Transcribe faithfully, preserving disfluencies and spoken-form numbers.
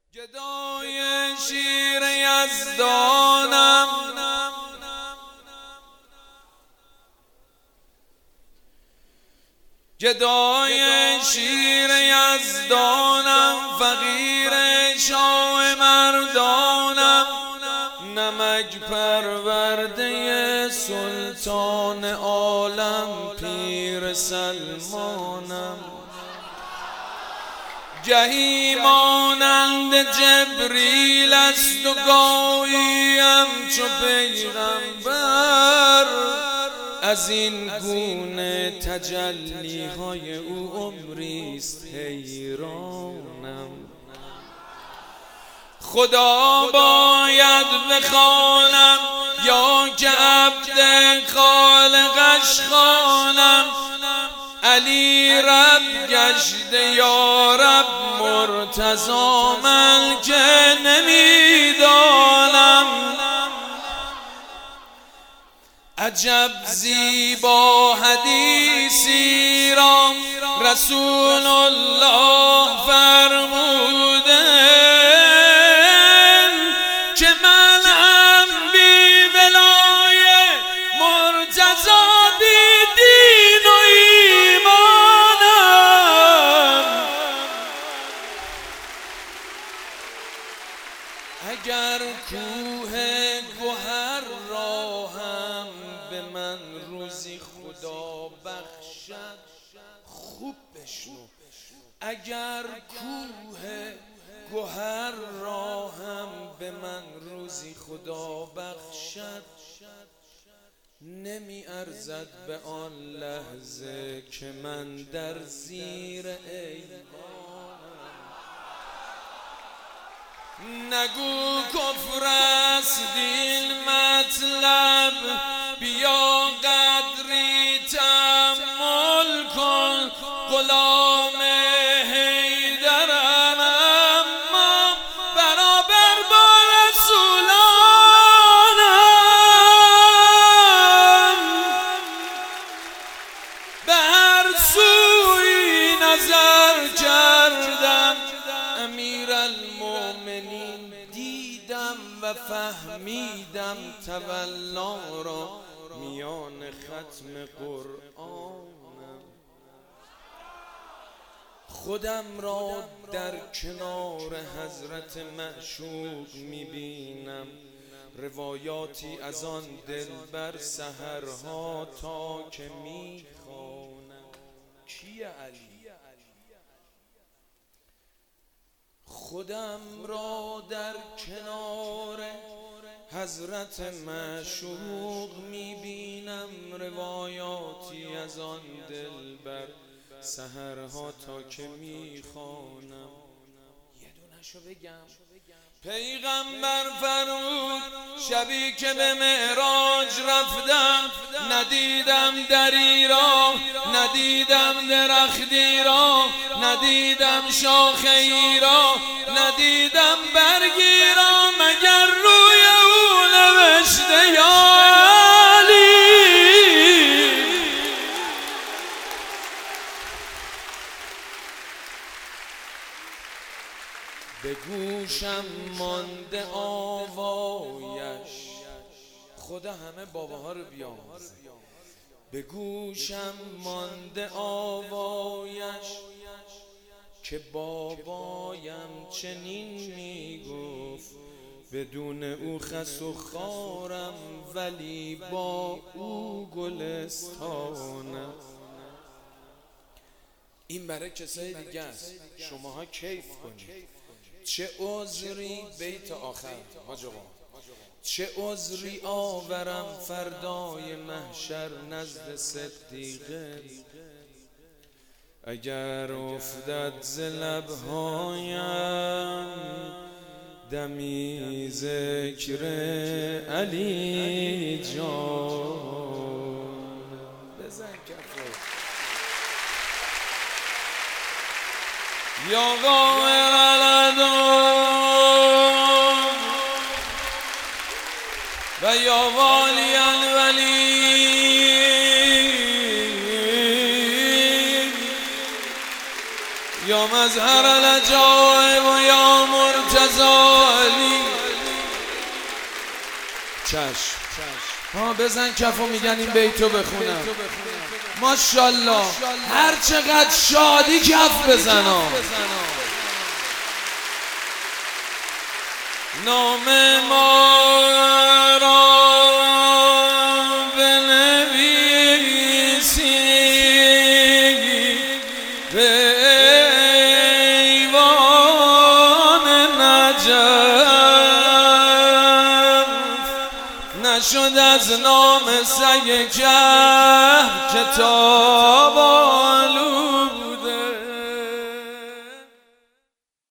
گدای شیر یزدانم، گدای شیر یزدانم، فقیر شاه مردانم، نمک پرورده سلطان عالم پیر سلمانم. گهی مانند جبریل است و گاهی همچو پیغمبر، از این گونه تجلی های او عمریست حیرانم. خدا باید بخوانم یا که عبد خالقش خوانم، علی رب گشته یا رب مرتضی من که نمیدانم. عجب زیبا حدیثی را رسول الله فرموده که من هم بی ولای مرتضی بی دین و ایمانم. اگر کوه گوهر را هم به من روزی خدا بخشد، خوب بشنو، اگر کوه گوهر را هم به من روزی خدا بخشد، نمی ارزد به آن لحظه که من در زیر ایوانم. نگو کفر است این مطلب، بیا قدری تأمل کن. غلام حیدرم اما برابر با رسولانم. به هر سوی نظر کردم امیرالمؤمنین دیدم و فهمیدم تولا را میان ختم قرآنم. خودم را در کنار حضرت معشوق میبینم، روایاتی از آن دلبر سحرها تا که میخوانم. کیه علی؟ خودم را در کنار حضرت معشوق میبینم، روایاتی از آن دلبر سحرها تا که میخوانم. یه دونشو بگم. پیغمبر فرمود شبی که به معراج رفتم، ندیدم دری را، ندیدم درختی را، ندیدم شاخه‌ای را، ندیدم برگی را، مگر روی او نوشته یا علی. به گوشم مانده آوایش، خدا همه باباها رو بیامرزه. به گوشم مانده آوایش که بابایم چنین میگفت، بدون او خس و خارم ولی با او گلستانم. این برای کسای دیگه است، شماها کیف کنید. چه عذری بیت آخر حاج آقا، چه عذری آورم فردای محشر نزد صدیقه، اگر افتد ز لبهایم دمی ذکر علی جان. بزن کفو یا قامر العدم و یا والی الولی یا مظهر العجائب و یا مرتضی چشم ها بزن کفو میگن این بیتو بخونم. ماشاءالله هر چقدر شادی کف بزنا. نام ما را بنویسی به ایوان نجف، نشد از نام سگ کهف کتاب آلود.